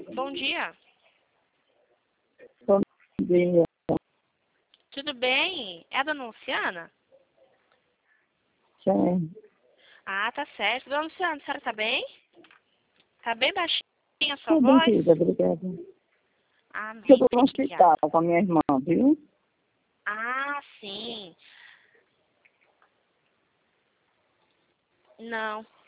Bom dia. Bom dia. Tudo bem? É a dona Luciana? Sim. Ah, tá certo. Dona Luciana, a senhora tá bem? Tá bem baixinha a sua Tudo voz? bem, querida, obrigada. Amém. Eu estou no Obrigada. hospital com a minha irmã, viu? Ah, sim. Não.